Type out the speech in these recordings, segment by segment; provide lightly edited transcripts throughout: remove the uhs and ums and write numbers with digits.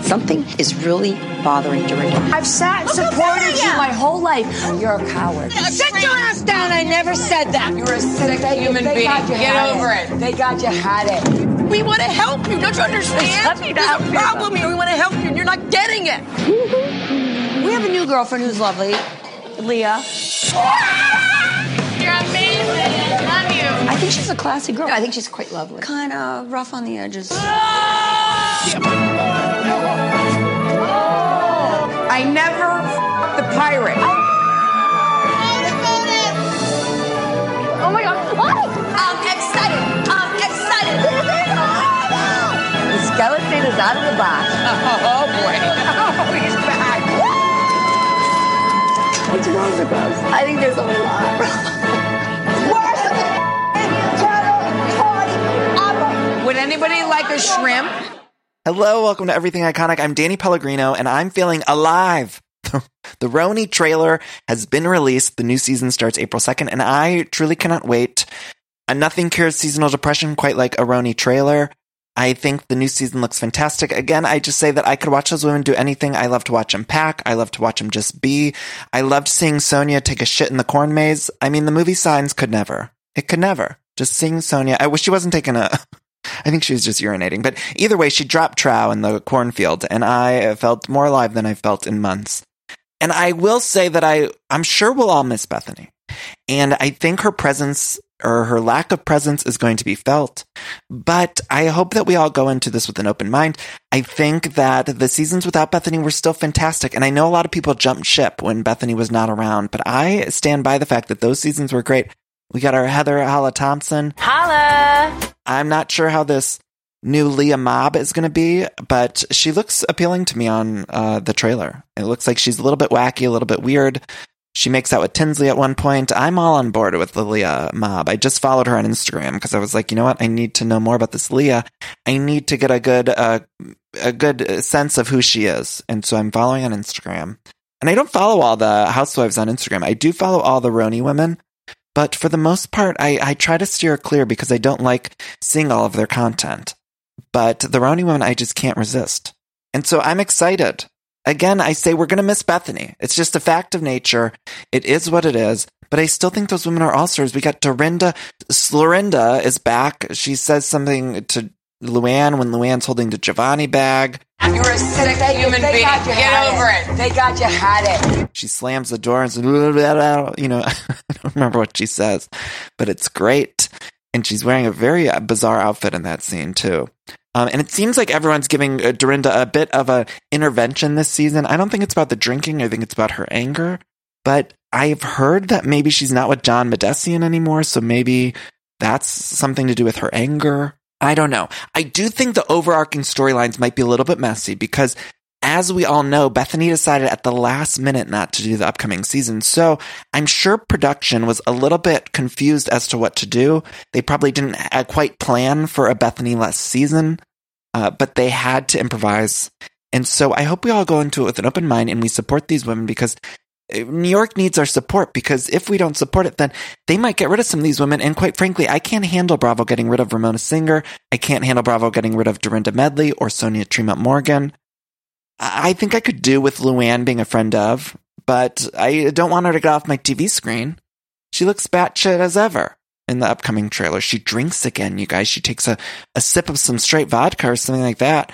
Something is really bothering Dorinda. I've sat and supported you my whole life. You're a coward. Sit your ass down. I never said that. You're a sick human being. Get over it. They got you had it. We want to help you. Don't you understand? There's a problem here. We want to help you, and you're not getting it. We have a new girlfriend who's lovely, Leah. You're amazing. Love you. I think she's a classy girl. I think she's quite lovely. Kind of rough on the edges. I never the pirate. Oh my God. What? I'm excited. The skeleton is out of the box. Oh, boy. Oh, he's back. What's wrong with us? I think there's a lot. Would anybody like a shrimp? Hello, welcome to Everything Iconic. I'm Danny Pellegrino, and I'm feeling alive. The RHONY trailer has been released. The new season starts April 2nd, and I truly cannot wait. Nothing cures seasonal depression quite like a RHONY trailer. I think the new season looks fantastic. Again, I just say that I could watch those women do anything. I love to watch them pack. I love to watch them just be. I loved seeing Sonia take a shit in the corn maze. I mean, the movie Signs could never. It could never. Just seeing Sonia. I wish she wasn't taking a... I think she was just urinating. But either way, she dropped trow in the cornfield, and I felt more alive than I felt in months. And I will say that I'm sure we'll all miss Bethany. And I think her presence or her lack of presence is going to be felt. But I hope that we all go into this with an open mind. I think that the seasons without Bethany were still fantastic. And I know a lot of people jumped ship when Bethany was not around, but I stand by the fact that those seasons were great. We got our Heather Holla Thompson. Holla! I'm not sure how this new Leah Mob is going to be, but she looks appealing to me on the trailer. It looks like she's a little bit wacky, a little bit weird. She makes out with Tinsley at one point. I'm all on board with the Leah Mob. I just followed her on Instagram because I was like, you know what? I need to know more about this Leah. I need to get a good sense of who she is. And so I'm following on Instagram. And I don't follow all the housewives on Instagram. I do follow all the RHONY women. But for the most part, I try to steer clear because I don't like seeing all of their content. But the RHONY women, I just can't resist. And so I'm excited. Again, I say we're going to miss Bethany. It's just a fact of nature. It is what it is. But I still think those women are all-stars. We got Dorinda. Slorinda is back. She says something to Luann when Luann's holding the Giovanni bag. You're a sick human being. Get over it. They got you had it. She slams the door and says, you know, I don't remember what she says, but it's great. And she's wearing a very bizarre outfit in that scene, too. And it seems like everyone's giving Dorinda a bit of a intervention this season. I don't think it's about the drinking. I think it's about her anger. But I've heard that maybe she's not with John Medesian anymore, so maybe that's something to do with her anger. I don't know. I do think the overarching storylines might be a little bit messy because, as we all know, Bethany decided at the last minute not to do the upcoming season. So I'm sure production was a little bit confused as to what to do. They probably didn't quite plan for a Bethany-less season, but they had to improvise. And so I hope we all go into it with an open mind and we support these women because New York needs our support, because if we don't support it, then they might get rid of some of these women. And quite frankly, I can't handle Bravo getting rid of Ramona Singer. I can't handle Bravo getting rid of Dorinda Medley or Sonia Tremont Morgan. I think I could do with Luann being a friend of, but I don't want her to get off my TV screen. She looks batshit as ever in the upcoming trailer. She drinks again, you guys. She takes a sip of some straight vodka or something like that.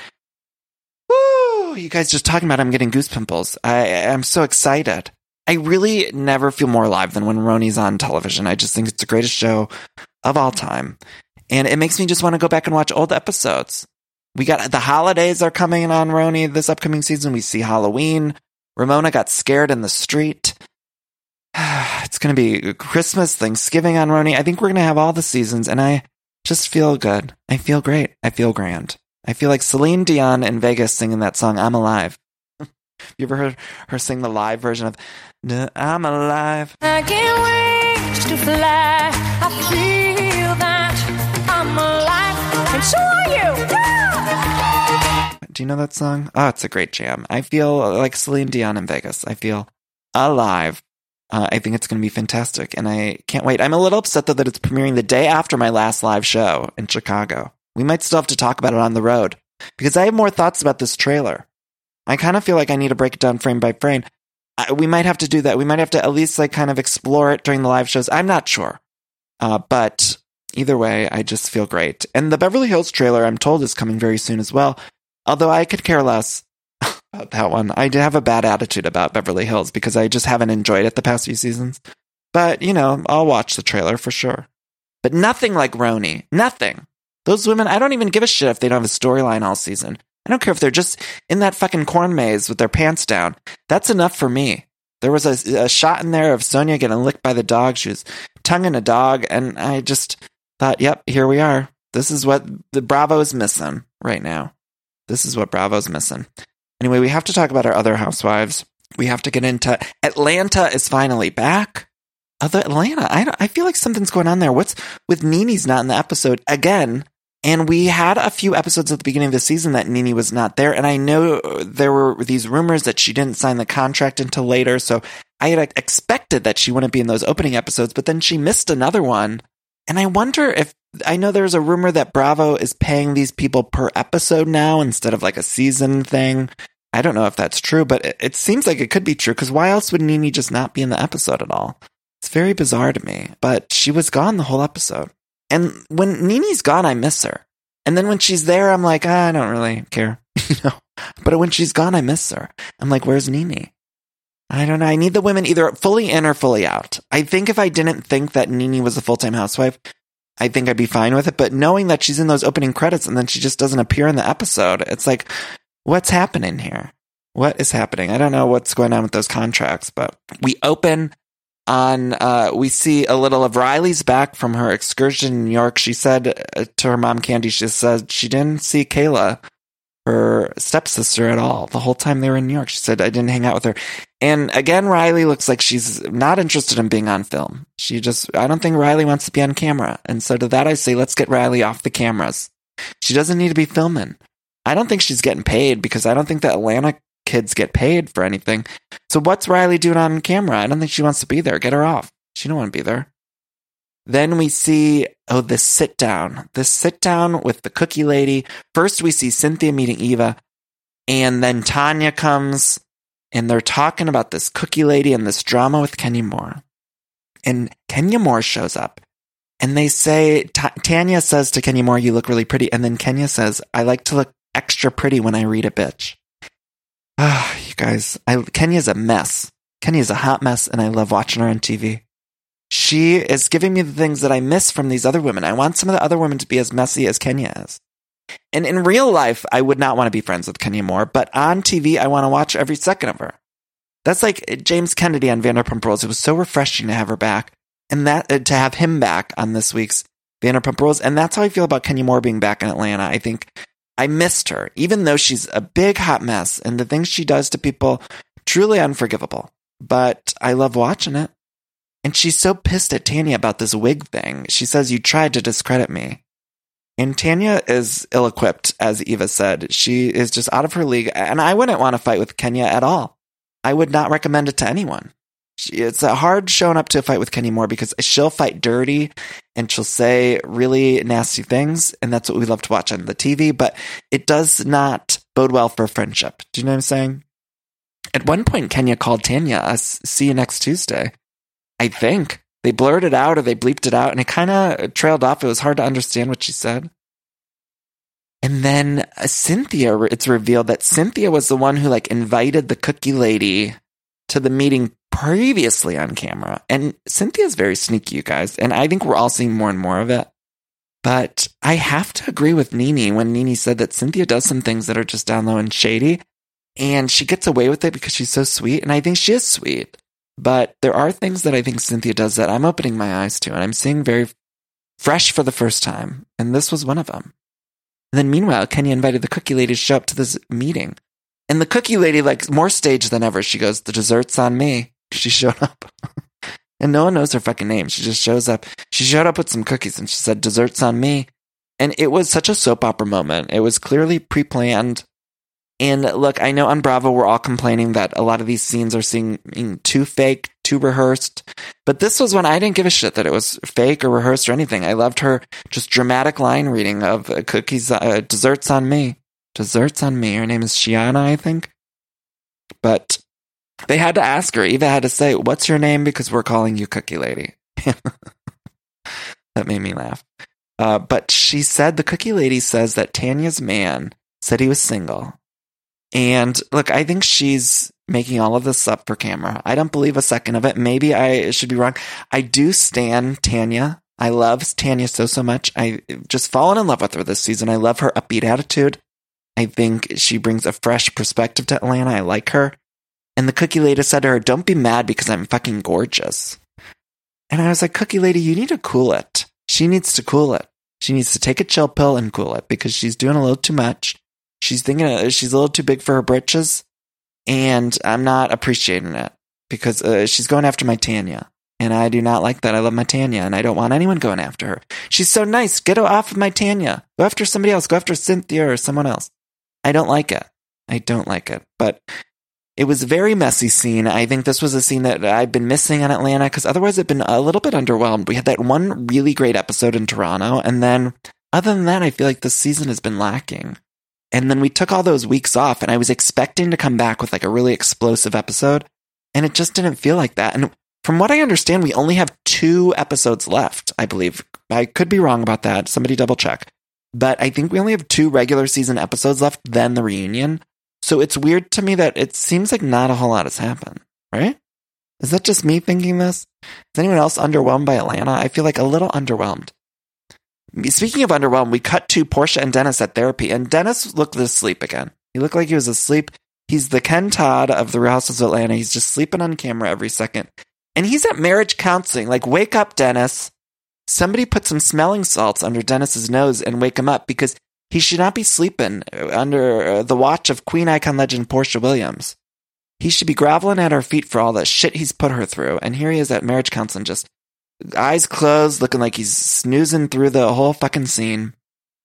Woo! You guys just talking about it, I'm getting goose pimples. I'm so excited. I really never feel more alive than when RHONY's on television. I just think it's the greatest show of all time. And it makes me just want to go back and watch old episodes. We got the holidays are coming on RHONY this upcoming season. We see Halloween. Ramona got scared in the street. It's going to be Christmas, Thanksgiving on RHONY. I think we're going to have all the seasons, and I just feel good. I feel great. I feel grand. I feel like Celine Dion in Vegas singing that song, I'm Alive. You ever heard her sing the live version of I'm Alive? I can't wait to fly. I feel that I'm alive. And so are you. Yeah! Do you know that song? Oh, it's a great jam. I feel like Celine Dion in Vegas. I feel alive. I think it's going to be fantastic, and I can't wait. I'm a little upset, though, that it's premiering the day after my last live show in Chicago. We might still have to talk about it on the road, because I have more thoughts about this trailer. I kind of feel like I need to break it down frame by frame. We might have to do that. We might have to at least like kind of explore it during the live shows. I'm not sure. But either way, I just feel great. And the Beverly Hills trailer, I'm told, is coming very soon as well. Although I could care less about that one. I did have a bad attitude about Beverly Hills because I just haven't enjoyed it the past few seasons. But, you know, I'll watch the trailer for sure. But nothing like Roni. Nothing. Those women, I don't even give a shit if they don't have a storyline all season. I don't care if they're just in that fucking corn maze with their pants down. That's enough for me. There was a shot in there of Sonia getting licked by the dog. She was tonguing a dog, and I just thought, yep, here we are. This is what the Bravo is missing right now. This is what Bravo's missing. Anyway, we have to talk about our other housewives. We have to get into Atlanta is finally back. Atlanta, I feel like something's going on there. What's with Nene's not in the episode again? And we had a few episodes at the beginning of the season that Nene was not there. And I know there were these rumors that she didn't sign the contract until later. So I had expected that she wouldn't be in those opening episodes, but then she missed another one. And I wonder if, I know there's a rumor that Bravo is paying these people per episode now instead of like a season thing. I don't know if that's true, but it seems like it could be true because why else would Nene just not be in the episode at all? It's very bizarre to me, but she was gone the whole episode. And when Nene's gone, I miss her. And then when she's there, I'm like, I don't really care, you know. But when she's gone, I miss her. I'm like, where's Nene? I don't know. I need the women either fully in or fully out. I think if I didn't think that Nene was a full-time housewife, I think I'd be fine with it. But knowing that she's in those opening credits and then she just doesn't appear in the episode, it's like, what's happening here? What is happening? I don't know what's going on with those contracts, but we open on, we see a little of Riley's back from her excursion in New York. She said to her mom, Candy, she said she didn't see Kayla, her stepsister, at all the whole time they were in New York. She said, I didn't hang out with her. And again, Riley looks like she's not interested in being on film. I don't think Riley wants to be on camera. And so to that, I say, let's get Riley off the cameras. She doesn't need to be filming. I don't think she's getting paid because I don't think the Atlanta kids get paid for anything. So what's Riley doing on camera? I don't think she wants to be there. Get her off. She don't want to be there. Then we see, this sit down with the cookie lady. First we see Cynthia meeting Eva, and then Tanya comes and they're talking about this cookie lady and this drama with Kenya Moore. And Kenya Moore shows up and they say, Tanya says to Kenya Moore, you look really pretty. And then Kenya says, I like to look extra pretty when I read a bitch. You guys, Kenya's a mess. Kenya's a hot mess, and I love watching her on TV. She is giving me the things that I miss from these other women. I want some of the other women to be as messy as Kenya is. And in real life, I would not want to be friends with Kenya Moore, but on TV, I want to watch every second of her. That's like James Kennedy on Vanderpump Rules. It was so refreshing to have her back, and that to have him back on this week's Vanderpump Rules. And that's how I feel about Kenya Moore being back in Atlanta. I think I missed her, even though she's a big hot mess, and the things she does to people, truly unforgivable. But I love watching it. And she's so pissed at Tanya about this wig thing. She says, you tried to discredit me. And Tanya is ill-equipped, as Eva said. She is just out of her league. And I wouldn't want to fight with Kenya at all. I would not recommend it to anyone. It's a hard showing up to a fight with Kenya Moore because she'll fight dirty and she'll say really nasty things. And that's what we love to watch on the TV. But it does not bode well for a friendship. Do you know what I'm saying? At one point, Kenya called Tanya, see you next Tuesday. I think they blurred it out or they bleeped it out and it kind of trailed off. It was hard to understand what she said. And then Cynthia, it's revealed that Cynthia was the one who invited the cookie lady to the meeting previously on camera. And Cynthia's very sneaky, you guys. And I think we're all seeing more and more of it. But I have to agree with Nene when Nene said that Cynthia does some things that are just down low and shady. And she gets away with it because she's so sweet. And I think she is sweet. But there are things that I think Cynthia does that I'm opening my eyes to. And I'm seeing very fresh for the first time. And this was one of them. And then meanwhile, Kenya invited the cookie lady to show up to this meeting. And the cookie lady, more staged than ever, she goes, the dessert's on me. She showed up. And no one knows her fucking name. She just shows up. She showed up with some cookies and she said, dessert's on me. And it was such a soap opera moment. It was clearly pre-planned. And look, I know on Bravo we're all complaining that a lot of these scenes are seeming too fake, too rehearsed. But this was one I didn't give a shit that it was fake or rehearsed or anything. I loved her just dramatic line reading of cookies, desserts on me. Desserts on me. Her name is Shiana, I think. But they had to ask her. Eva had to say, "What's your name?" Because we're calling you Cookie Lady. That made me laugh. But she said, the Cookie Lady says that Tanya's man said he was single. And look, I think she's making all of this up for camera. I don't believe a second of it. Maybe I should be wrong. I do stan Tanya. I love Tanya so much. I just fallen in love with her this season. I love her upbeat attitude. I think she brings a fresh perspective to Atlanta. I like her. And the Cookie Lady said to her, "Don't be mad because I'm fucking gorgeous." And I was like, Cookie Lady, you need to cool it. She needs to cool it. She needs to take a chill pill and cool it because she's doing a little too much. She's thinking she's a little too big for her britches. And I'm not appreciating it because she's going after my Tanya. And I do not like that. I love my Tanya and I don't want anyone going after her. She's so nice. Get her off of my Tanya. Go after somebody else. Go after Cynthia or someone else. I don't like it. I don't like it. But it was a very messy scene. I think this was a scene that I've been missing on Atlanta because otherwise I've been a little bit underwhelmed. We had that one really great episode in Toronto. And then other than that, I feel like this season has been lacking. And then we took all those weeks off and I was expecting to come back with like a really explosive episode. And it just didn't feel like that. And from what I understand, we only have 2 episodes left, I believe. I could be wrong about that. Somebody double check. But I think we only have 2 regular season episodes left, then the reunion. So it's weird to me that it seems like not a whole lot has happened, right? Is that just me thinking this? Is anyone else underwhelmed by Atlanta? I feel like a little underwhelmed. Speaking of underwhelmed, we cut to Portia and Dennis at therapy, and Dennis looked asleep again. He looked like he was asleep. He's the Ken Todd of the Real Housewives of Atlanta. He's just sleeping on camera every second. And he's at marriage counseling. Like, wake up, Dennis. Somebody put some smelling salts under Dennis's nose and wake him up because he should not be sleeping under the watch of Queen icon legend Portia Williams. He should be groveling at her feet for all the shit he's put her through. And here he is at marriage counseling, just eyes closed, looking like he's snoozing through the whole fucking scene.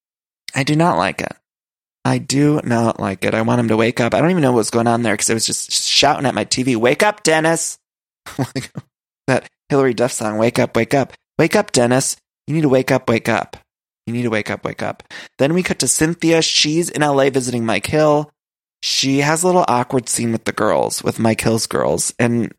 I do not like it. I do not like it. I want him to wake up. I don't even know what's going on there because I was just shouting at my TV, "Wake up, Dennis!" Like that Hillary Duff song, "Wake up, wake up. Wake up, Dennis. You need to wake up, wake up. You need to wake up, wake up." Then we cut to Cynthia. She's in LA visiting Mike Hill. She has a little awkward scene with the girls, with Mike Hill's girls. And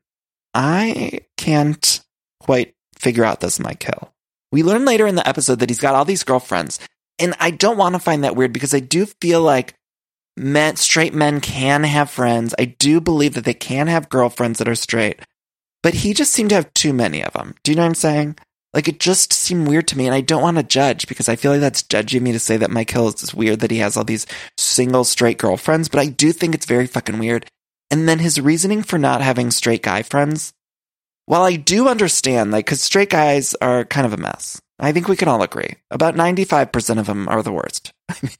I can't quite figure out this Mike Hill. We learn later in the episode that he's got all these girlfriends. And I don't want to find that weird because I do feel like straight men can have friends. I do believe that they can have girlfriends that are straight. But he just seemed to have too many of them. Do you know what I'm saying? Like, it just seemed weird to me, and I don't want to judge because I feel like that's judgy of me to say that Mike Hill is just weird that he has all these single straight girlfriends, but I do think it's very fucking weird. And then his reasoning for not having straight guy friends, while I do understand, like, because straight guys are kind of a mess. I think we can all agree. About 95% of them are the worst.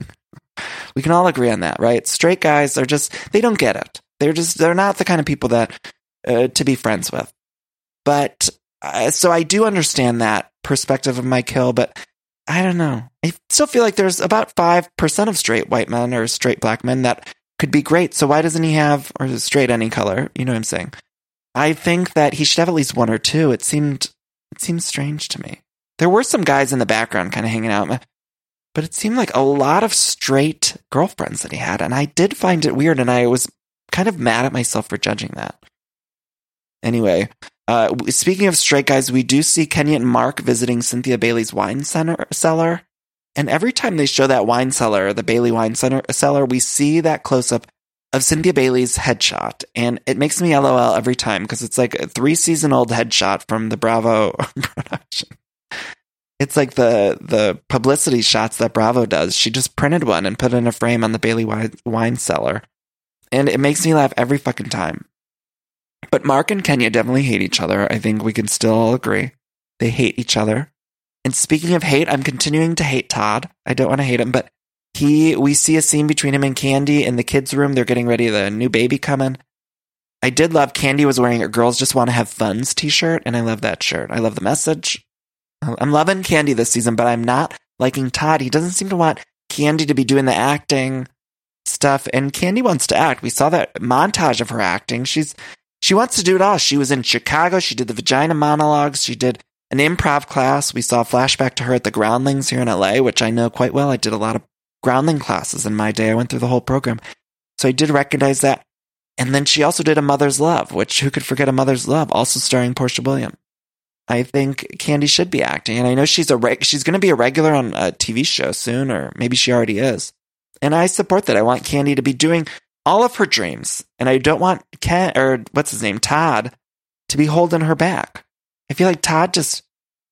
We can all agree on that, right? Straight guys are just, they don't get it. They're not the kind of people that, to be friends with. But, so I do understand that perspective of Mike Hill, but I don't know. I still feel like there's about 5% of straight white men or straight black men that could be great. So why doesn't he have, or straight any color? You know what I'm saying? I think that he should have at least 1 or 2. It seemed strange to me. There were some guys in the background kind of hanging out, but it seemed like a lot of straight girlfriends that he had. And I did find it weird. And I was kind of mad at myself for judging that. Anyway, speaking of straight guys, we do see Kenya and Mark visiting Cynthia Bailey's wine cellar. And every time they show that wine cellar, the Bailey wine cellar, we see that close-up of Cynthia Bailey's headshot. And it makes me LOL every time because it's like a 3-season-old headshot from the Bravo production. It's like the publicity shots that Bravo does. She just printed one and put it in a frame on the Bailey wine cellar. And it makes me laugh every fucking time. But Mark and Kenya definitely hate each other. I think we can still all agree. They hate each other. And speaking of hate, I'm continuing to hate Todd. I don't want to hate him, but we see a scene between him and Candy in the kids' room. They're getting ready, the new baby coming. I did love Candy was wearing a Girls Just Want to Have Fun's t-shirt, and I love that shirt. I love the message. I'm loving Candy this season, but I'm not liking Todd. He doesn't seem to want Candy to be doing the acting stuff, and Candy wants to act. We saw that montage of her acting. She wants to do it all. She was in Chicago. She did the vagina monologues. She did an improv class. We saw a flashback to her at the Groundlings here in LA, which I know quite well. I did a lot of Groundling classes in my day. I went through the whole program. So I did recognize that. And then she also did A Mother's Love, which who could forget A Mother's Love, also starring Portia Williams. I think Candy should be acting, and I know she's going to be a regular on a TV show soon, or maybe she already is. And I support that. I want Candy to be doing all of her dreams, and I don't want Todd, to be holding her back. I feel like Todd just,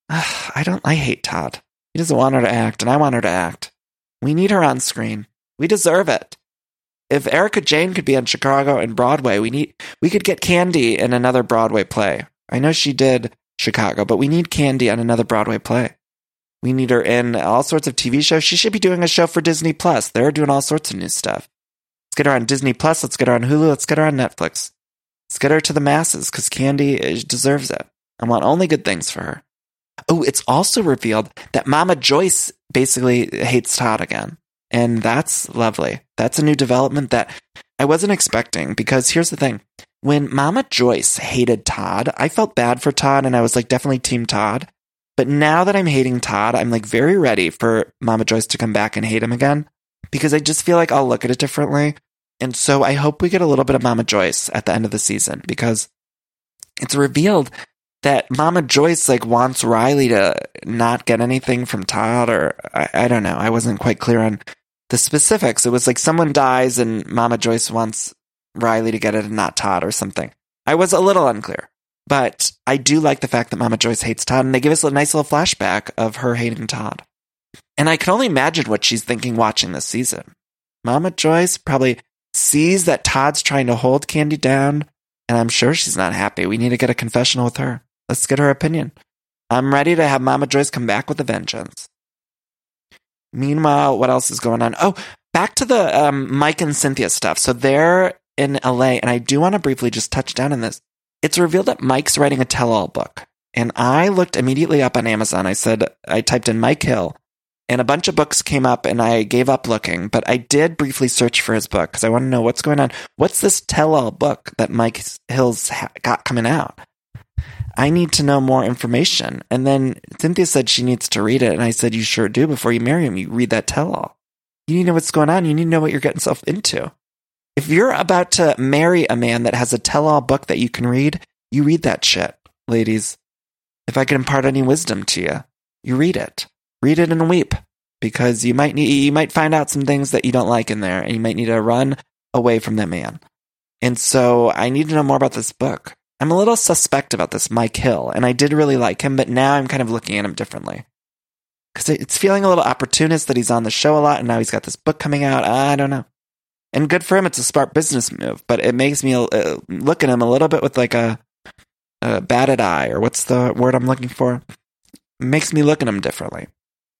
I hate Todd. He doesn't want her to act, and I want her to act. We need her on screen. We deserve it. If Erica Jane could be on Chicago and Broadway, we could get Candy in another Broadway play. I know she did Chicago, but we need Candy on another Broadway play. We need her in all sorts of TV shows. She should be doing a show for Disney Plus. They're doing all sorts of new stuff. Let's get her on Disney Plus. Let's get her on Hulu. Let's get her on Netflix. Let's get her to the masses because Candy deserves it. I want only good things for her. Oh, it's also revealed that Mama Joyce basically hates Todd again. And that's lovely. That's a new development that I wasn't expecting, because here's the thing. When Mama Joyce hated Todd, I felt bad for Todd, and I was like definitely Team Todd. But now that I'm hating Todd, I'm like very ready for Mama Joyce to come back and hate him again, because I just feel like I'll look at it differently. And so I hope we get a little bit of Mama Joyce at the end of the season, because it's revealed that Mama Joyce like wants Riley to not get anything from Todd, or I don't know. I wasn't quite clear on the specifics. It was like someone dies and Mama Joyce wants Riley to get it and not Todd or something. I was a little unclear, but I do like the fact that Mama Joyce hates Todd, and they give us a nice little flashback of her hating Todd. And I can only imagine what she's thinking watching this season. Mama Joyce probably sees that Todd's trying to hold Candy down, and I'm sure she's not happy. We need to get a confessional with her. Let's get her opinion. I'm ready to have Mama Joyce come back with a vengeance. Meanwhile, what else is going on? Oh, back to the Mike and Cynthia stuff. So they're in LA, and I do want to briefly just touch down on this. It's revealed that Mike's writing a tell-all book, and I looked immediately up on Amazon. I typed in Mike Hill, and a bunch of books came up, and I gave up looking, but I did briefly search for his book because I want to know what's going on. What's this tell-all book that Mike Hill's got coming out? I need to know more information. And then Cynthia said she needs to read it. And I said, you sure do. Before you marry him, you read that tell-all. You need to know what's going on. You need to know what you're getting yourself into. If you're about to marry a man that has a tell-all book that you can read, you read that shit, ladies. If I can impart any wisdom to you, you read it. Read it and weep, because you might find out some things that you don't like in there, and you might need to run away from that man. And so I need to know more about this book. I'm a little suspect about this Mike Hill, and I did really like him, but now I'm kind of looking at him differently. Because it's feeling a little opportunist that he's on the show a lot, and now he's got this book coming out. I don't know. And good for him, it's a smart business move, but it makes me look at him a little bit with like a batted eye, or what's the word I'm looking for? It makes me look at him differently.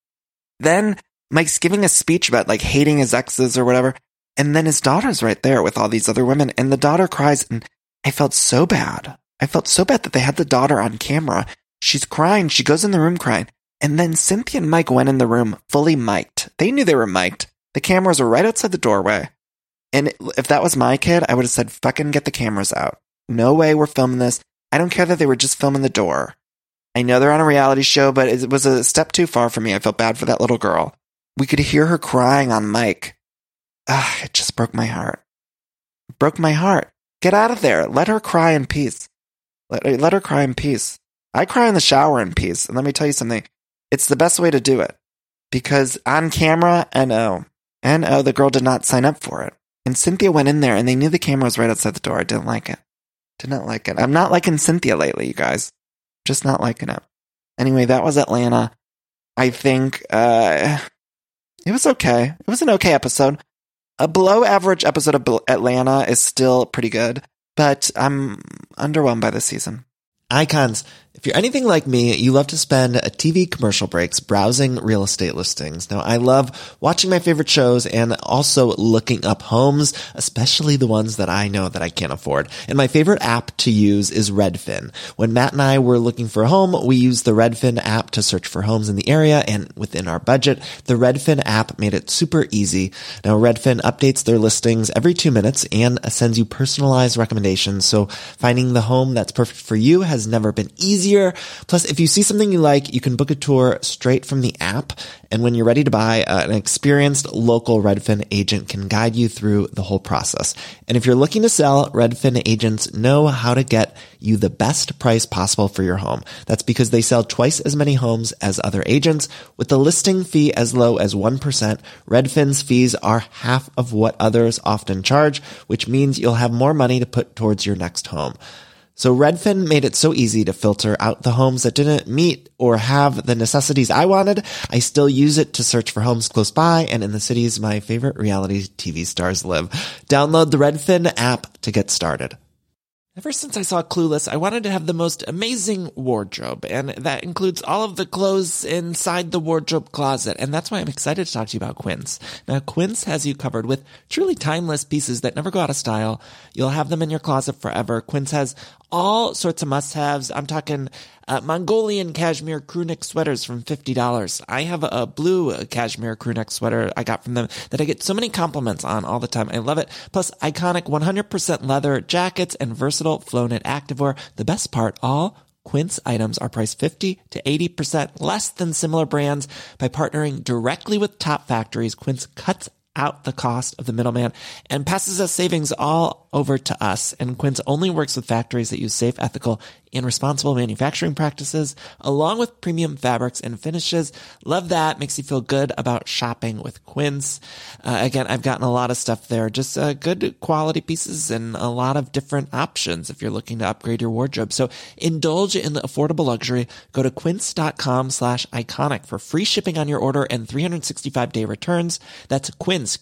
Then Mike's giving a speech about like hating his exes or whatever, and then his daughter's right there with all these other women, and the daughter cries, and I felt so bad. I felt so bad that they had the daughter on camera. She's crying. She goes in the room crying. And then Cynthia and Mike went in the room fully mic'd. They knew they were mic'd. The cameras were right outside the doorway. And if that was my kid, I would have said, fucking get the cameras out. No way we're filming this. I don't care that they were just filming the door. I know they're on a reality show, but it was a step too far for me. I felt bad for that little girl. We could hear her crying on mic. It just broke my heart. It broke my heart. Get out of there. Let her cry in peace. Let her cry in peace. I cry in the shower in peace. And let me tell you something. It's the best way to do it. Because on camera, NO, the girl did not sign up for it. And Cynthia went in there and they knew the camera was right outside the door. I didn't like it. Did not like it. I'm not liking Cynthia lately, you guys. Just not liking it. Anyway, that was Atlanta. I think it was okay. It was an okay episode. A below average episode of Atlanta is still pretty good, but I'm underwhelmed by this season. Icons. If you're anything like me, you love to spend TV commercial breaks browsing real estate listings. Now, I love watching my favorite shows and also looking up homes, especially the ones that I know that I can't afford. And my favorite app to use is Redfin. When Matt and I were looking for a home, we used the Redfin app to search for homes in the area and within our budget. The Redfin app made it super easy. Now, Redfin updates their listings every 2 minutes and sends you personalized recommendations. So finding the home that's perfect for you has never been easier easier. Plus, if you see something you like, you can book a tour straight from the app. And when you're ready to buy, an experienced local Redfin agent can guide you through the whole process. And if you're looking to sell, Redfin agents know how to get you the best price possible for your home. That's because they sell twice as many homes as other agents. With the listing fee as low as 1%, Redfin's fees are half of what others often charge, which means you'll have more money to put towards your next home. So Redfin made it so easy to filter out the homes that didn't meet or have the necessities I wanted. I still use it to search for homes close by and in the cities my favorite reality TV stars live. Download the Redfin app to get started. Ever since I saw Clueless, I wanted to have the most amazing wardrobe, and that includes all of the clothes inside the wardrobe closet, and that's why I'm excited to talk to you about Quince. Now, Quince has you covered with truly timeless pieces that never go out of style. You'll have them in your closet forever. Quince has all sorts of must-haves. I'm talking Mongolian cashmere crewneck sweaters from $50. I have a blue cashmere crewneck sweater I got from them that I get so many compliments on all the time. I love it. Plus, iconic 100% leather jackets and versatile flow-knit activewear. The best part, all Quince items are priced 50 to 80% less than similar brands. By partnering directly with top factories, Quince cuts out the cost of the middleman and passes us savings all over to us. And Quince only works with factories that use safe, ethical, and responsible manufacturing practices, along with premium fabrics and finishes. Love that. Makes you feel good about shopping with Quince. Again, I've gotten a lot of stuff there, just good quality pieces and a lot of different options if you're looking to upgrade your wardrobe. So indulge in the affordable luxury. Go to quince.com/iconic for free shipping on your order and 365-day returns. That's Quince,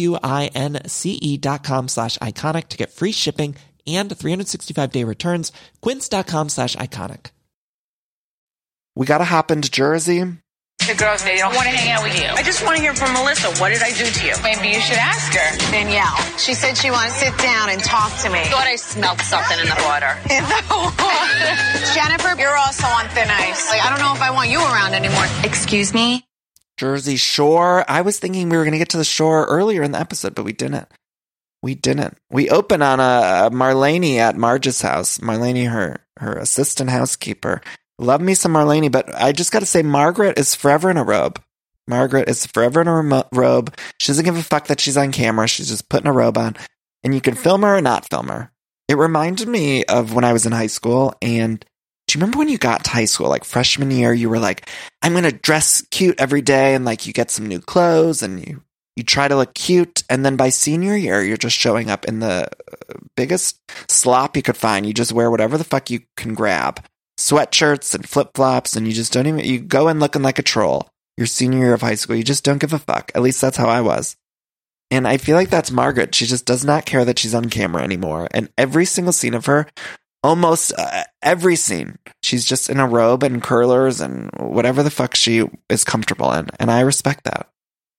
QUINCE.com/iconic to get free shipping and 365-day returns. Quince.com/iconic. We got to hop into Jersey. The girls, they don't want to hang out with you. I just want to hear from Melissa. What did I do to you? Maybe you should ask her. Danielle, she said she wanted to sit down and talk to me. Thought I smelled something in the water. In the water. Jennifer, you're also on thin ice. Like, I don't know if I want you around anymore. Excuse me? Jersey Shore. I was thinking we were going to get to the shore earlier in the episode, but we didn't. We open on a Marlene at Marge's house. Marlene, her assistant housekeeper. Love me some Marlene, but I just got to say Margaret is forever in a robe. Margaret is forever in a robe. She doesn't give a fuck that she's on camera. She's just putting a robe on. And you can film her or not film her. It reminded me of when I was in high school. And do you remember when you got to high school, like freshman year, you were like, I'm going to dress cute every day. And like you get some new clothes and you try to look cute, and then by senior year, you're just showing up in the biggest slop you could find. You just wear whatever the fuck you can grab. Sweatshirts and flip-flops, and you just don't even, you go in looking like a troll. Your senior year of high school, you just don't give a fuck. At least that's how I was. And I feel like that's Margaret. She just does not care that she's on camera anymore. And every single scene of her, almost every scene, she's just in a robe and curlers and whatever the fuck she is comfortable in. And I respect that.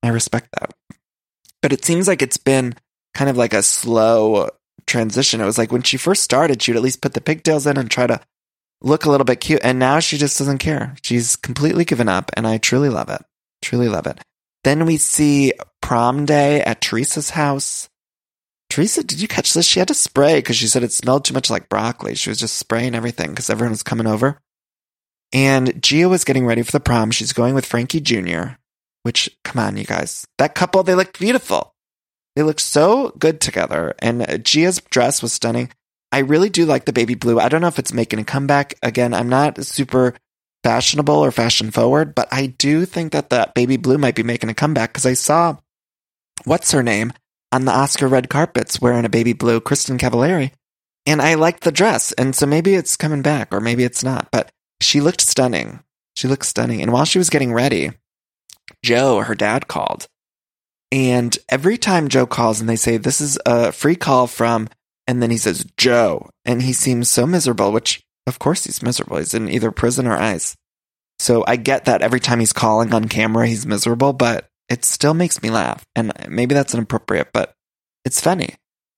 But it seems like it's been kind of like a slow transition. It was like when she first started, she would at least put the pigtails in and try to look a little bit cute. And now she just doesn't care. She's completely given up. And I truly love it. Then we see prom day at Teresa's house. Teresa, did you catch this? She had to spray because she said it smelled too much like broccoli. She was just spraying everything because everyone was coming over. And Gia was getting ready for the prom. She's going with Frankie Jr., which, come on, you guys. That couple, they looked beautiful. They looked so good together. And Gia's dress was stunning. I really do like the baby blue. I don't know if it's making a comeback. Again, I'm not super fashionable or fashion forward, but I do think that baby blue might be making a comeback because I saw, what's her name, on the Oscar red carpets wearing a baby blue, Kristen Cavallari. And I liked the dress. And so maybe it's coming back or maybe it's not. But she looked stunning. And while she was getting ready, Joe, her dad, called. And every time Joe calls and they say, this is a free call from, and then he says, Joe. And he seems so miserable, which, of course, he's miserable. He's in either prison or ICE. So I get that every time he's calling on camera, he's miserable, but it still makes me laugh. And maybe that's inappropriate, but it's funny.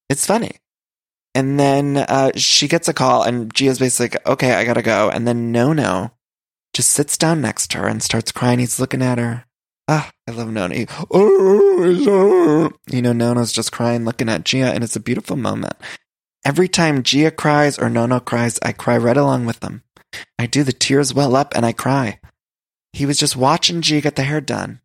And then she gets a call, and Gia's basically like, okay, I gotta go. And then Nono just sits down next to her and starts crying. He's looking at her. I love Nono. Nono's just crying, looking at Gia, and it's a beautiful moment. Every time Gia cries or Nono cries, I cry right along with them. I do. The tears well up and I cry. He was just watching Gia get the hair done.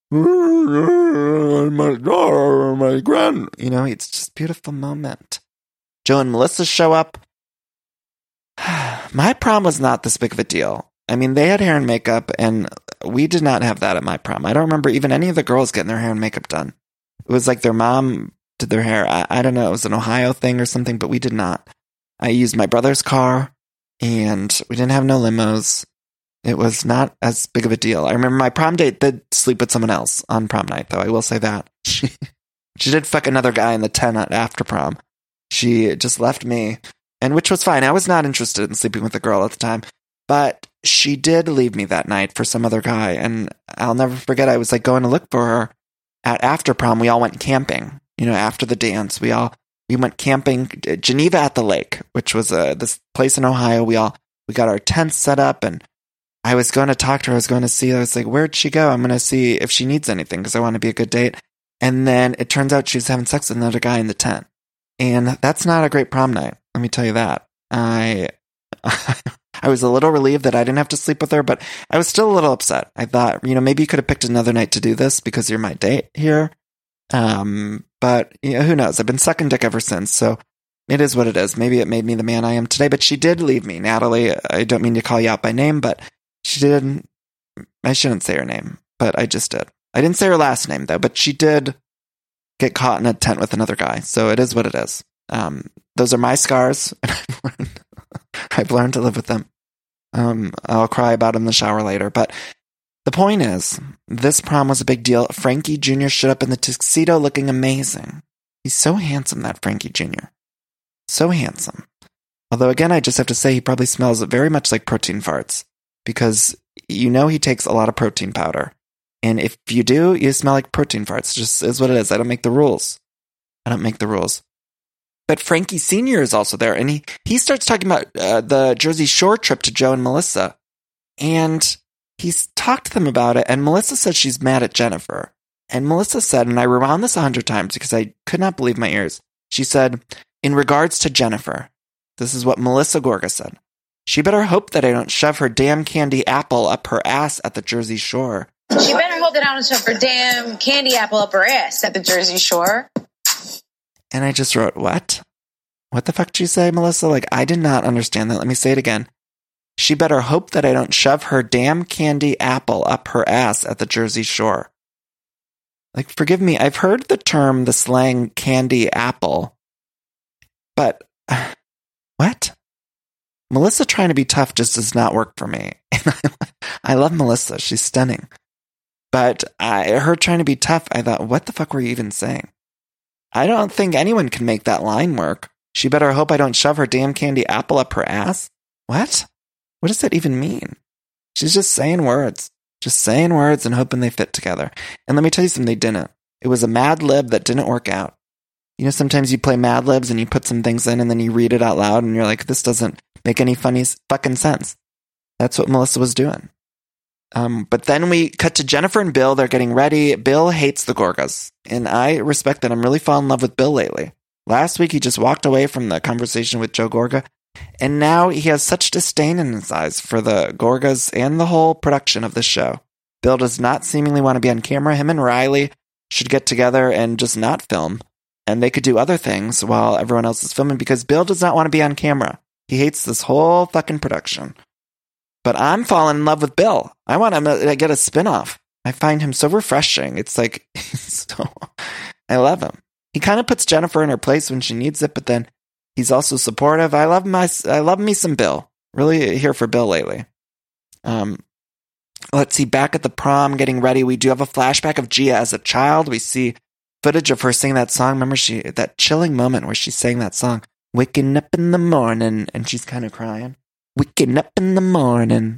My daughter, my grand. You know, it's just a beautiful moment. Joe and Melissa show up. My prom was not this big of a deal. I mean, they had hair and makeup, and we did not have that at my prom. I don't remember even any of the girls getting their hair and makeup done. It was like their mom did their hair. I don't know. It was an Ohio thing or something, but we did not. I used my brother's car, and we didn't have no limos. It was not as big of a deal. I remember my prom date did sleep with someone else on prom night, though. I will say that. She did fuck another guy in the tent after prom. She just left me, and which was fine. I was not interested in sleeping with a girl at the time, but she did leave me that night for some other guy, and I'll never forget. I was like going to look for her after prom. We all went camping. You know, after the dance, we went camping, Geneva at the Lake, which was this place in Ohio. We got our tents set up, and I was going to talk to her. I was going to see her. I was like, where'd she go? I'm going to see if she needs anything because I want to be a good date. And then it turns out she was having sex with another guy in the tent. And that's not a great prom night. Let me tell you that. I was a little relieved that I didn't have to sleep with her, but I was still a little upset. I thought, you know, maybe you could have picked another night to do this because you're my date here. But you know, who knows? I've been sucking dick ever since. So it is what it is. Maybe it made me the man I am today, but she did leave me. Natalie, I don't mean to call you out by name, but she did. I shouldn't say her name, but I just did. I didn't say her last name, though, but she did get caught in a tent with another guy. So it is what it is. Those are my scars. I've learned to live with them. I'll cry about them in the shower later. But the point is, this prom was a big deal. Frankie Jr. showed up in the tuxedo looking amazing. He's so handsome, that Frankie Jr. So handsome. Although, again, I just have to say he probably smells very much like protein farts. Because you know he takes a lot of protein powder. And if you do, you smell like protein farts. It just is what it is. I don't make the rules. But Frankie Sr. is also there. And he starts talking about the Jersey Shore trip to Joe and Melissa. And he's talked to them about it. And Melissa said she's mad at Jennifer. And Melissa said, and I rewound this 100 times because I could not believe my ears. She said, in regards to Jennifer, this is what Melissa Gorga said. She better hope that I don't shove her damn candy apple up her ass at the Jersey Shore. She better hope that I don't shove her damn candy apple up her ass at the Jersey Shore. And I just wrote, what? What the fuck did you say, Melissa? Like, I did not understand that. Let me say it again. She better hope that I don't shove her damn candy apple up her ass at the Jersey Shore. Like, forgive me, I've heard the slang candy apple. But, what? Melissa trying to be tough just does not work for me. I love Melissa. She's stunning. But her trying to be tough, I thought, what the fuck were you even saying? I don't think anyone can make that line work. She better hope I don't shove her damn candy apple up her ass. What? What does that even mean? She's just saying words. Just saying words and hoping they fit together. And let me tell you something, they didn't. It was a Mad Lib that didn't work out. You know, sometimes you play Mad Libs and you put some things in and then you read it out loud and you're like, this doesn't make any funny fucking sense. That's what Melissa was doing. But then we cut to Jennifer and Bill. They're getting ready. Bill hates the Gorgas. And I respect that. I'm really falling in love with Bill lately. Last week, he just walked away from the conversation with Joe Gorga. And now he has such disdain in his eyes for the Gorgas and the whole production of this show. Bill does not seemingly want to be on camera. Him and Riley should get together and just not film. And they could do other things while everyone else is filming because Bill does not want to be on camera. He hates this whole fucking production. But I'm falling in love with Bill. I want him to get a spinoff. I find him so refreshing. It's like, I love him. He kind of puts Jennifer in her place when she needs it, but then he's also supportive. I love me some Bill. Really here for Bill lately. Let's see, back at the prom, getting ready, we do have a flashback of Gia as a child. We see footage of her singing that song. Remember that chilling moment where she sang that song, waking up in the morning, and she's kind of crying. Waking up in the morning.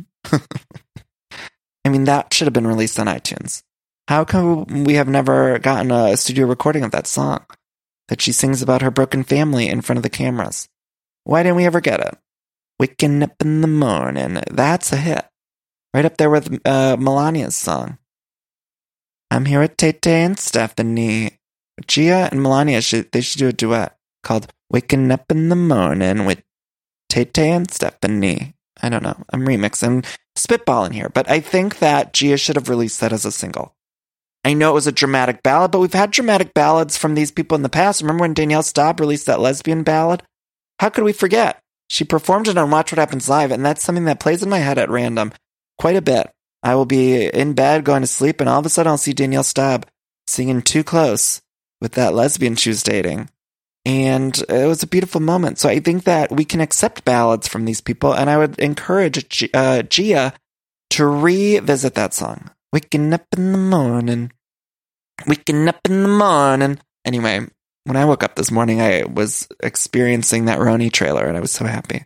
I mean, that should have been released on iTunes. How come we have never gotten a studio recording of that song? That she sings about her broken family in front of the cameras. Why didn't we ever get it? Waking up in the morning. That's a hit. Right up there with Melania's song. I'm here with Tay-Tay and Stephanie. Gia and Melania, they should do a duet called Waking Up in the Morning with Tay-Tay and Stephanie. I don't know. I'm remixing, spitballing here. But I think that Gia should have released that as a single. I know it was a dramatic ballad, but we've had dramatic ballads from these people in the past. Remember when Danielle Staub released that lesbian ballad? How could we forget? She performed it on Watch What Happens Live, and that's something that plays in my head at random quite a bit. I will be in bed going to sleep, and all of a sudden I'll see Danielle Staub singing Too Close with that lesbian she was dating. And it was a beautiful moment. So I think that we can accept ballads from these people, and I would encourage Gia to revisit that song. Waking up in the morning. Waking up in the morning. Anyway, when I woke up this morning, I was experiencing that Roni trailer, and I was so happy.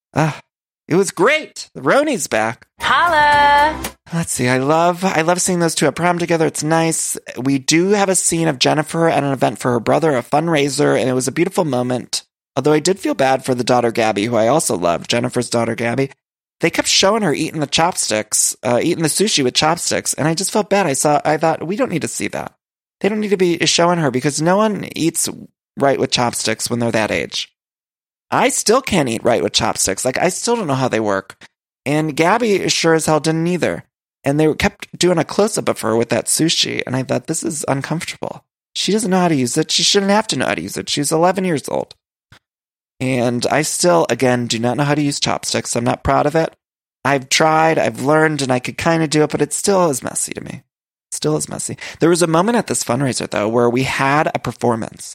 It was great. The Roni's back. Holla! Let's see. I love seeing those two at prom together. It's nice. We do have a scene of Jennifer at an event for her brother, a fundraiser, and it was a beautiful moment. Although I did feel bad for the daughter Gabby, who I also love, Jennifer's daughter Gabby. They kept showing her eating the chopsticks, eating the sushi with chopsticks, and I just felt bad. I thought, we don't need to see that. They don't need to be showing her because no one eats right with chopsticks when they're that age. I still can't eat right with chopsticks. Like, I still don't know how they work. And Gabby sure as hell didn't either. And they kept doing a close-up of her with that sushi, and I thought, this is uncomfortable. She doesn't know how to use it. She shouldn't have to know how to use it. She's 11 years old. And I still, again, do not know how to use chopsticks. I'm not proud of it. I've tried, I've learned, and I could kind of do it, but it still is messy to me. Still is messy. There was a moment at this fundraiser, though, where we had a performance.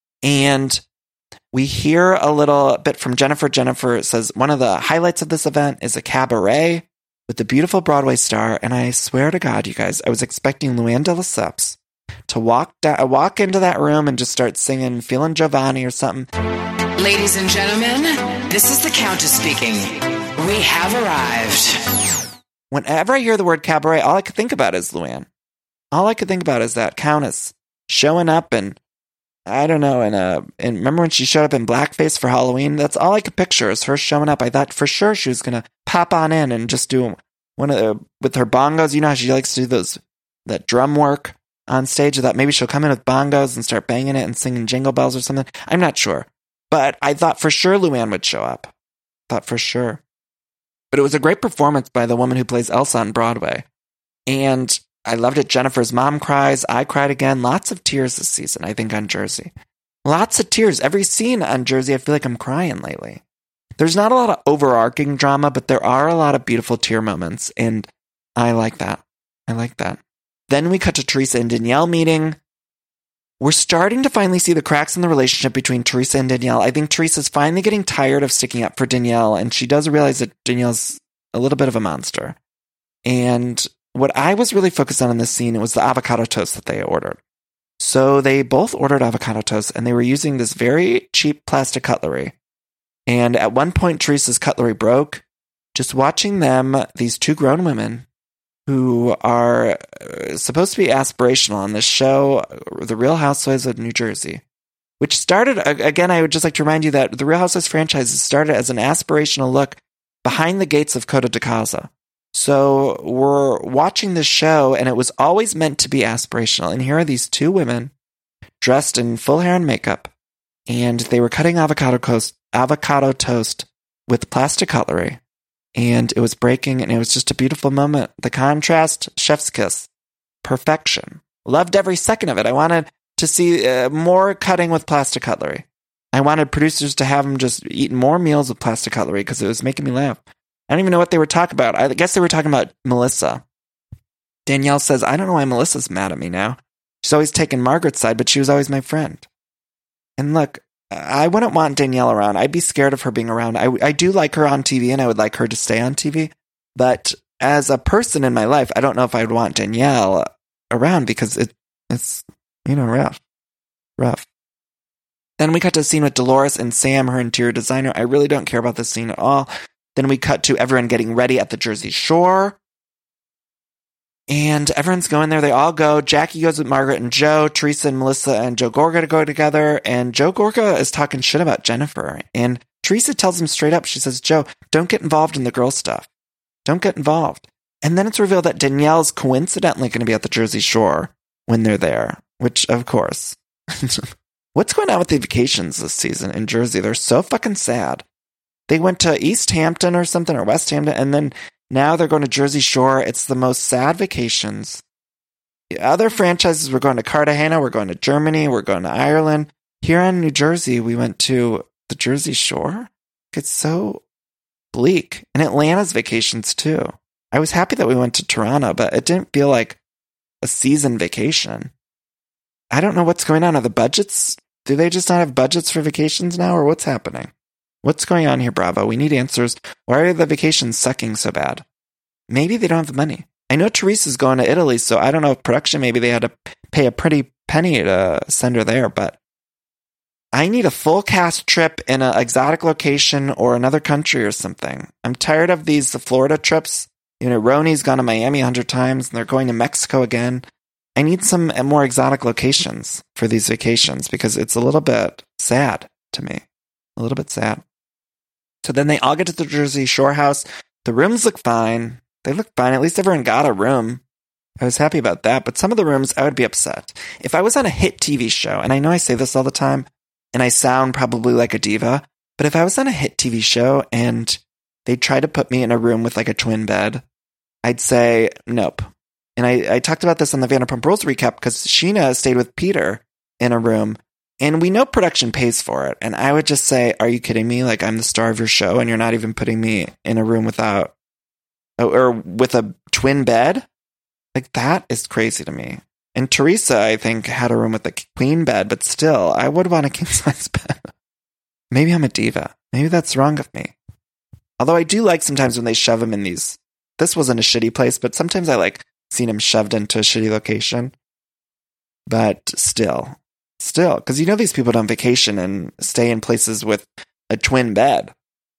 And we hear a little bit from Jennifer. Jennifer says one of the highlights of this event is a cabaret with the beautiful Broadway star. And I swear to God, you guys, I was expecting Luann de Lesseps to walk into that room and just start singing Feeling Giovanni or something. Ladies and gentlemen, this is the Countess speaking. We have arrived. Whenever I hear the word cabaret, all I could think about is Luann. All I could think about is that Countess showing up and I don't know, and remember when she showed up in blackface for Halloween? That's all I could picture is her showing up. I thought for sure she was going to pop on in and just do with her bongos. You know how she likes to do that drum work on stage? I thought maybe she'll come in with bongos and start banging it and singing Jingle Bells or something. I'm not sure. But I thought for sure Luann would show up. Thought for sure. But it was a great performance by the woman who plays Elsa on Broadway. And I loved it. Jennifer's mom cries. I cried again. Lots of tears this season, I think, on Jersey. Lots of tears. Every scene on Jersey, I feel like I'm crying lately. There's not a lot of overarching drama, but there are a lot of beautiful tear moments, and I like that. I like that. Then we cut to Teresa and Danielle meeting. We're starting to finally see the cracks in the relationship between Teresa and Danielle. I think Teresa's finally getting tired of sticking up for Danielle, and she does realize that Danielle's a little bit of a monster. And what I was really focused on in this scene was the avocado toast that they ordered. So they both ordered avocado toast, and they were using this very cheap plastic cutlery. And at one point, Teresa's cutlery broke. Just watching them, these two grown women who are supposed to be aspirational on this show, The Real Housewives of New Jersey, which started, again, I would just like to remind you that the Real Housewives franchise started as an aspirational look behind the gates of Coto de Casa. So we're watching this show, and it was always meant to be aspirational. And here are these two women dressed in full hair and makeup, and they were cutting avocado toast with plastic cutlery, and it was breaking, and it was just a beautiful moment. The contrast, chef's kiss, perfection. Loved every second of it. I wanted to see more cutting with plastic cutlery. I wanted producers to have them just eat more meals with plastic cutlery because it was making me laugh. I don't even know what they were talking about. I guess they were talking about Melissa. Danielle says, I don't know why Melissa's mad at me now. She's always taken Margaret's side, but she was always my friend. And look, I wouldn't want Danielle around. I'd be scared of her being around. I do like her on TV, and I would like her to stay on TV. But as a person in my life, I don't know if I'd want Danielle around because it's rough. Then we cut to a scene with Dolores and Sam, her interior designer. I really don't care about this scene at all. Then we cut to everyone getting ready at the Jersey Shore. And everyone's going there. They all go. Jackie goes with Margaret and Joe. Teresa and Melissa and Joe Gorga to go together. And Joe Gorga is talking shit about Jennifer. And Teresa tells him straight up. She says, Joe, don't get involved in the girl stuff. Don't get involved. And then it's revealed that Danielle's coincidentally going to be at the Jersey Shore when they're there. Which, of course. What's going on with the vacations this season in Jersey? They're so fucking sad. They went to East Hampton or something, or West Hampton, and then now they're going to Jersey Shore. It's the most sad vacations. The other franchises, we're going to Cartagena, we're going to Germany, we're going to Ireland. Here in New Jersey, we went to the Jersey Shore. It's so bleak. And Atlanta's vacations too. I was happy that we went to Toronto, but it didn't feel like a season vacation. I don't know what's going on. Are the budgets, do they just not have budgets for vacations now, or what's happening? What's going on here, Bravo? We need answers. Why are the vacations sucking so bad? Maybe they don't have the money. I know Teresa's going to Italy, so I don't know if production, maybe they had to pay a pretty penny to send her there, but I need a full cast trip in an exotic location or another country or something. I'm tired of these Florida trips. You know, Roni's gone to Miami 100 times, and they're going to Mexico again. I need some more exotic locations for these vacations because it's a little bit sad to me. A little bit sad. So then they all get to the Jersey Shore house. The rooms look fine. They look fine. At least everyone got a room. I was happy about that. But some of the rooms, I would be upset. If I was on a hit TV show, and I know I say this all the time, and I sound probably like a diva, but if I was on a hit TV show and they tried to put me in a room with like a twin bed, I'd say nope. And I talked about this on the Vanderpump Rules recap because Sheena stayed with Peter in a room, and we know production pays for it. And I would just say, are you kidding me? Like, I'm the star of your show and you're not even putting me in a room without, or with a twin bed? Like, that is crazy to me. And Teresa, I think, had a room with a queen bed, but still, I would want a king-size bed. Maybe I'm a diva. Maybe that's wrong of me. Although I do like sometimes when they shove him in these. This wasn't a shitty place, but sometimes I like seeing him shoved into a shitty location. But still, because you know these people don't vacation and stay in places with a twin bed.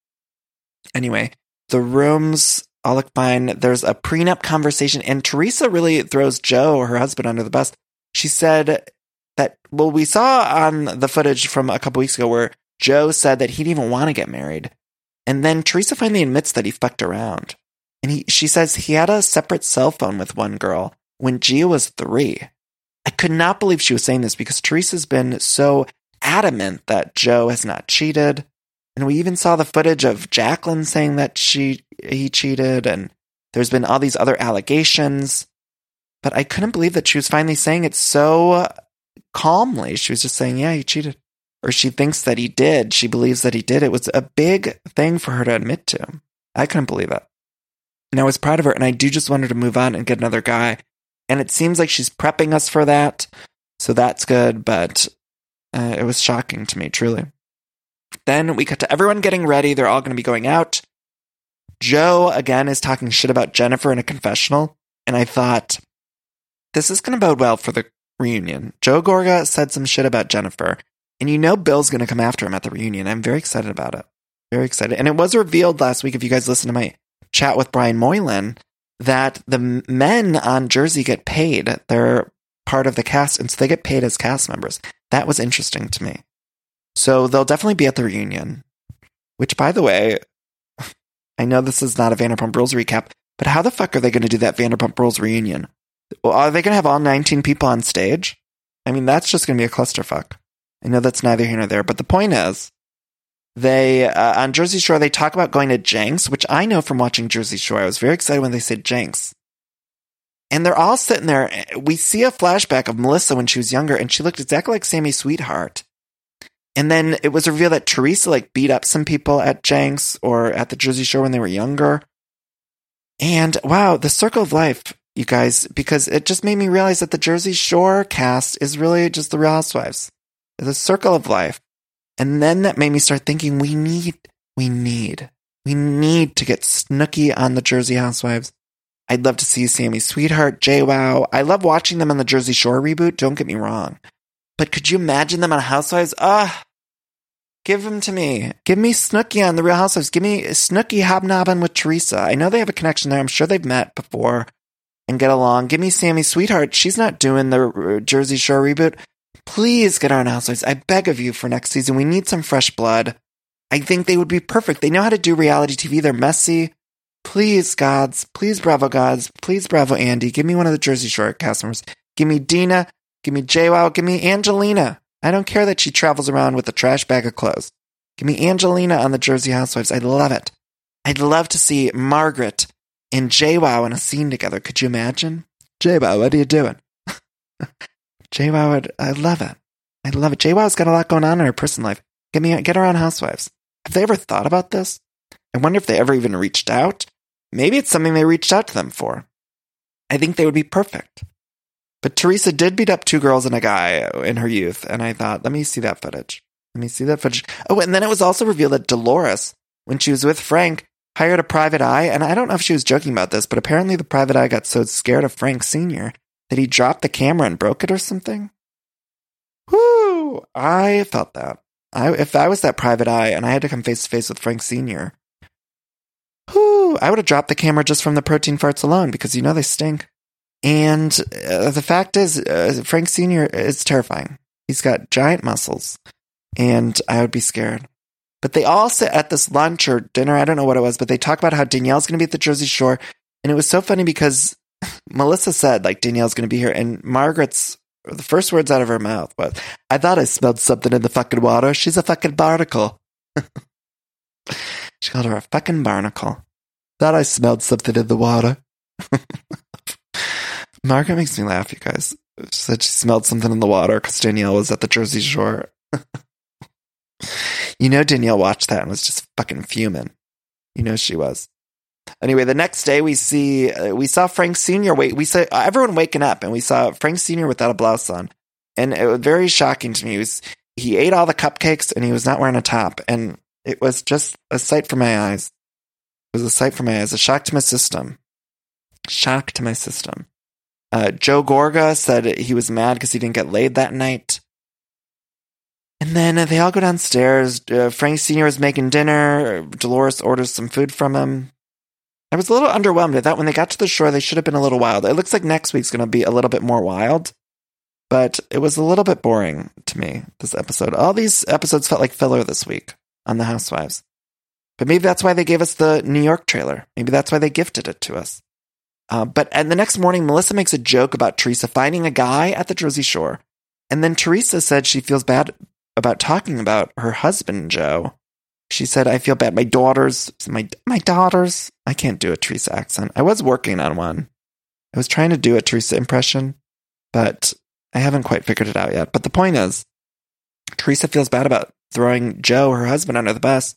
Anyway, the rooms all look fine. There's a prenup conversation, and Teresa really throws Joe, her husband, under the bus. She said that, well, we saw on the footage from a couple weeks ago where Joe said that he didn't even want to get married. And then Teresa finally admits that he fucked around. And she says he had a separate cell phone with one girl when Gia was 3. I could not believe she was saying this because Teresa's been so adamant that Joe has not cheated. And we even saw the footage of Jacqueline saying that he cheated, and there's been all these other allegations. But I couldn't believe that she was finally saying it so calmly. She was just saying, yeah, he cheated. Or she thinks that he did. She believes that he did. It was a big thing for her to admit to. I couldn't believe it. And I was proud of her, and I do just want her to move on and get another guy. And it seems like she's prepping us for that. So that's good, but it was shocking to me, truly. Then we cut to everyone getting ready. They're all going to be going out. Joe, again, is talking shit about Jennifer in a confessional. And I thought, this is going to bode well for the reunion. Joe Gorga said some shit about Jennifer. And you know Bill's going to come after him at the reunion. I'm very excited about it. Very excited. And it was revealed last week, if you guys listen to my chat with Brian Moylan, that the men on Jersey get paid. They're part of the cast, and so they get paid as cast members. That was interesting to me. So they'll definitely be at the reunion, which, by the way, I know this is not a Vanderpump Rules recap, but how the fuck are they going to do that Vanderpump Rules reunion? Well, are they going to have all 19 people on stage? I mean, that's just going to be a clusterfuck. I know that's neither here nor there, but the point is, they, on Jersey Shore, they talk about going to Jenks, which I know from watching Jersey Shore. I was very excited when they said Jenks. And they're all sitting there. We see a flashback of Melissa when she was younger, and she looked exactly like Sammy Sweetheart. And then it was revealed that Teresa like beat up some people at Jenks or at the Jersey Shore when they were younger. And wow, the circle of life, you guys, because it just made me realize that the Jersey Shore cast is really just the Real Housewives. The circle of life. And then that made me start thinking we need to get Snooki on the Jersey Housewives. I'd love to see Sammy Sweetheart, JWoww. I love watching them on the Jersey Shore reboot, don't get me wrong. But could you imagine them on Housewives? Give them to me. Give me Snooki on the Real Housewives. Give me Snooki hobnobbing with Teresa. I know they have a connection there. I'm sure they've met before and get along. Give me Sammy Sweetheart. She's not doing the Jersey Shore reboot. Please get her on Housewives. I beg of you for next season. We need some fresh blood. I think they would be perfect. They know how to do reality TV. They're messy. Please, gods. Please, Bravo gods. Please, Bravo Andy. Give me one of the Jersey Shore cast members. Give me Dina. Give me JWoww. Give me Angelina. I don't care that she travels around with a trash bag of clothes. Give me Angelina on the Jersey Housewives. I'd love it. I'd love to see Margaret and JWoww in a scene together. Could you imagine? JWoww, what are you doing? JWoww, I love it. I love it. JWoww's got a lot going on in her personal life. Get her on Housewives. Have they ever thought about this? I wonder if they ever even reached out. Maybe it's something they reached out to them for. I think they would be perfect. But Teresa did beat up 2 girls and a guy in her youth, and I thought, let me see that footage. Oh, and then it was also revealed that Dolores, when she was with Frank, hired a private eye, and I don't know if she was joking about this, but apparently the private eye got so scared of Frank Sr. that he dropped the camera and broke it or something. Whoo! I felt that. If I was that private eye and I had to come face to face with Frank Sr., I would have dropped the camera just from the protein farts alone, because you know they stink. And the fact is, Frank Sr. is terrifying. He's got giant muscles, and I would be scared. But they all sit at this lunch or dinner, I don't know what it was, but they talk about how Danielle's going to be at the Jersey Shore. And it was so funny because Melissa said, like, Danielle's going to be here, and the first words out of her mouth was, I thought I smelled something in the fucking water. She's a fucking barnacle. She called her a fucking barnacle. Thought I smelled something in the water. Margaret makes me laugh, you guys. She said she smelled something in the water because Danielle was at the Jersey Shore. You know Danielle watched that and was just fucking fuming. You know she was. Anyway, the next day we saw Frank Sr. We saw everyone waking up, and we saw Frank Sr. without a blouse on. And it was very shocking to me. He ate all the cupcakes, and he was not wearing a top. And it was just a sight for my eyes. It was a sight for my eyes. A shock to my system. Shock to my system. Joe Gorga said he was mad because he didn't get laid that night. And then they all go downstairs. Frank Sr. is making dinner. Dolores orders some food from him. I was a little underwhelmed. I thought when they got to the shore, they should have been a little wild. It looks like next week's going to be a little bit more wild. But it was a little bit boring to me, this episode. All these episodes felt like filler this week on The Housewives. But maybe that's why they gave us the New York trailer. Maybe that's why they gifted it to us. And the next morning, Melissa makes a joke about Teresa finding a guy at the Jersey Shore. And then Teresa said she feels bad about talking about her husband, Joe. She said, I feel bad. My daughters, I can't do a Teresa accent. I was working on one. I was trying to do a Teresa impression, but I haven't quite figured it out yet. But the point is, Teresa feels bad about throwing Joe, her husband, under the bus.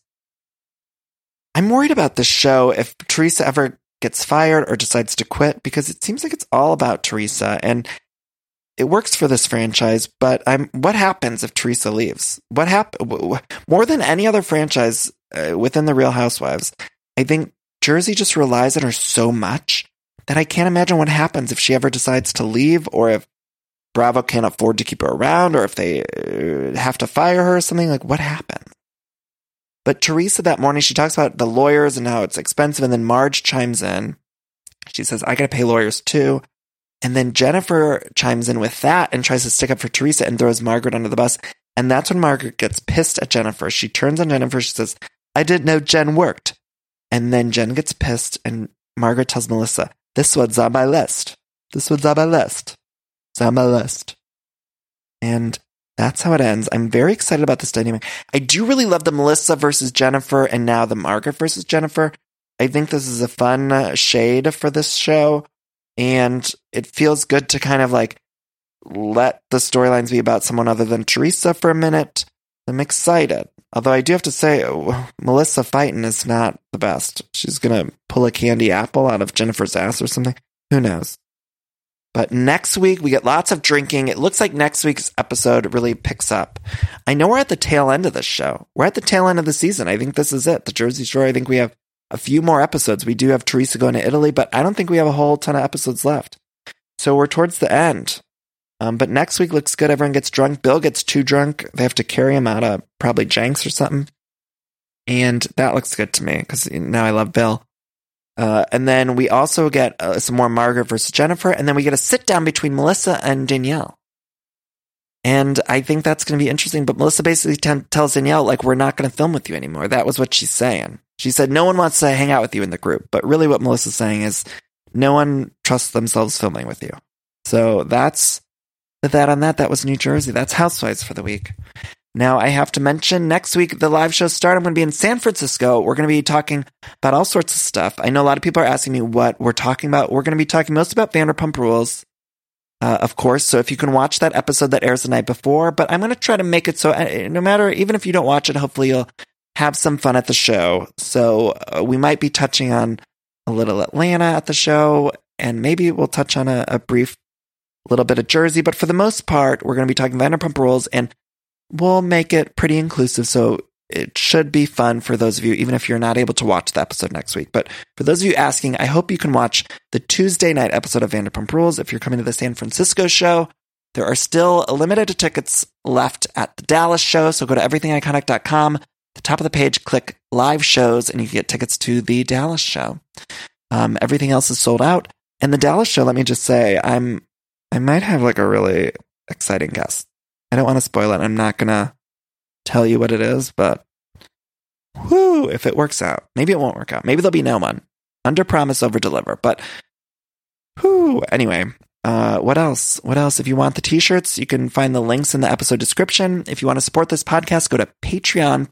I'm worried about this show if Teresa ever gets fired or decides to quit, because it seems like it's all about Teresa, and it works for this franchise. But what happens if Teresa leaves? More than any other franchise within the Real Housewives, I think Jersey just relies on her so much that I can't imagine what happens if she ever decides to leave, or if Bravo can't afford to keep her around, or if they have to fire her or something. Like, what happens? But Teresa that morning, she talks about the lawyers and how it's expensive, and then Marge chimes in. She says, I gotta pay lawyers too. And then Jennifer chimes in with that and tries to stick up for Teresa and throws Margaret under the bus. And that's when Margaret gets pissed at Jennifer. She turns on Jennifer. She says, I didn't know Jen worked. And then Jen gets pissed, and Margaret tells Melissa, this one's on my list. This one's on my list. It's on my list. And that's how it ends. I'm very excited about this dynamic. I do really love the Melissa versus Jennifer, and now the Margaret versus Jennifer. I think this is a fun shade for this show, and it feels good to kind of like let the storylines be about someone other than Teresa for a minute. I'm excited. Although I do have to say, Melissa fighting is not the best. She's going to pull a candy apple out of Jennifer's ass or something. Who knows? But next week, we get lots of drinking. It looks like next week's episode really picks up. I know we're at the tail end of this show. We're at the tail end of the season. I think this is it. The Jersey Shore, I think we have a few more episodes. We do have Teresa going to Italy, but I don't think we have a whole ton of episodes left. So we're towards the end. But next week looks good. Everyone gets drunk. Bill gets too drunk. They have to carry him out of probably Jenks or something. And that looks good to me because now I love Bill. And then we also get some more Margaret versus Jennifer. And then we get a sit down between Melissa and Danielle. And I think that's going to be interesting. But Melissa basically tells Danielle, like, we're not going to film with you anymore. That was what she's saying. She said, no one wants to hang out with you in the group. But really what Melissa's saying is no one trusts themselves filming with you. So that's that on that. That was New Jersey. That's Housewives for the week. Now, I have to mention next week, the live shows start. I'm going to be in San Francisco. We're going to be talking about all sorts of stuff. I know a lot of people are asking me what we're talking about. We're going to be talking most about Vanderpump Rules, of course. So if you can watch that episode that airs the night before, but I'm going to try to make it so no matter, even if you don't watch it, hopefully you'll have some fun at the show. So we might be touching on a little Atlanta at the show, and maybe we'll touch on a brief little bit of Jersey. But for the most part, we're going to be talking Vanderpump Rules, and we'll make it pretty inclusive, so it should be fun for those of you, even if you're not able to watch the episode next week. But for those of you asking, I hope you can watch the Tuesday night episode of Vanderpump Rules. If you're coming to the San Francisco show, there are still limited tickets left at the Dallas show, so go to everythingiconic.com. At the top of the page, click live shows, and you can get tickets to the Dallas show. Everything else is sold out. And the Dallas show, let me just say, I might have like a really exciting guest. I don't want to spoil it. I'm not going to tell you what it is, but whoo, if it works out. Maybe it won't work out. Maybe there'll be no one. Under promise, over deliver. But whoo, anyway, what else? What else? If you want the t-shirts, you can find the links in the episode description. If you want to support this podcast, go to Patreon,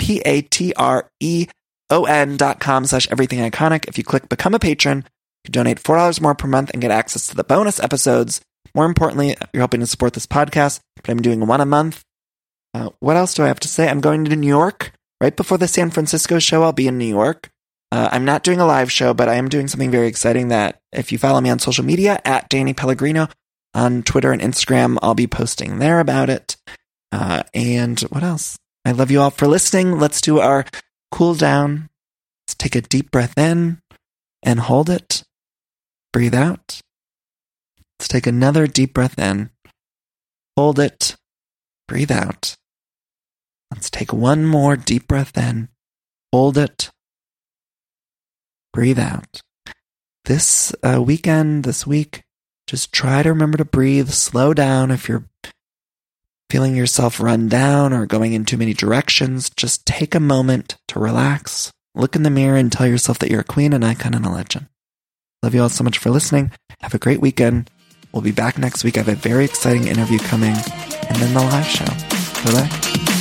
patreon.com/everythingiconic. If you click become a patron, you can donate $4 more per month and get access to the bonus episodes. More importantly, you're helping to support this podcast, but I'm doing one a month. What else do I have to say? I'm going to New York right before the San Francisco show. I'll be in New York. I'm not doing a live show, but I am doing something very exciting that if you follow me on social media at Danny Pellegrino on Twitter and Instagram, I'll be posting there about it. And what else? I love you all for listening. Let's do our cool down. Let's take a deep breath in and hold it. Breathe out. Let's take another deep breath in. Hold it. Breathe out. Let's take one more deep breath in. Hold it. Breathe out. This week, just try to remember to breathe. Slow down if you're feeling yourself run down or going in too many directions. Just take a moment to relax. Look in the mirror and tell yourself that you're a queen, an icon, and a legend. Love you all so much for listening. Have a great weekend. We'll be back next week. I have a very exciting interview coming, and then the live show. Bye-bye.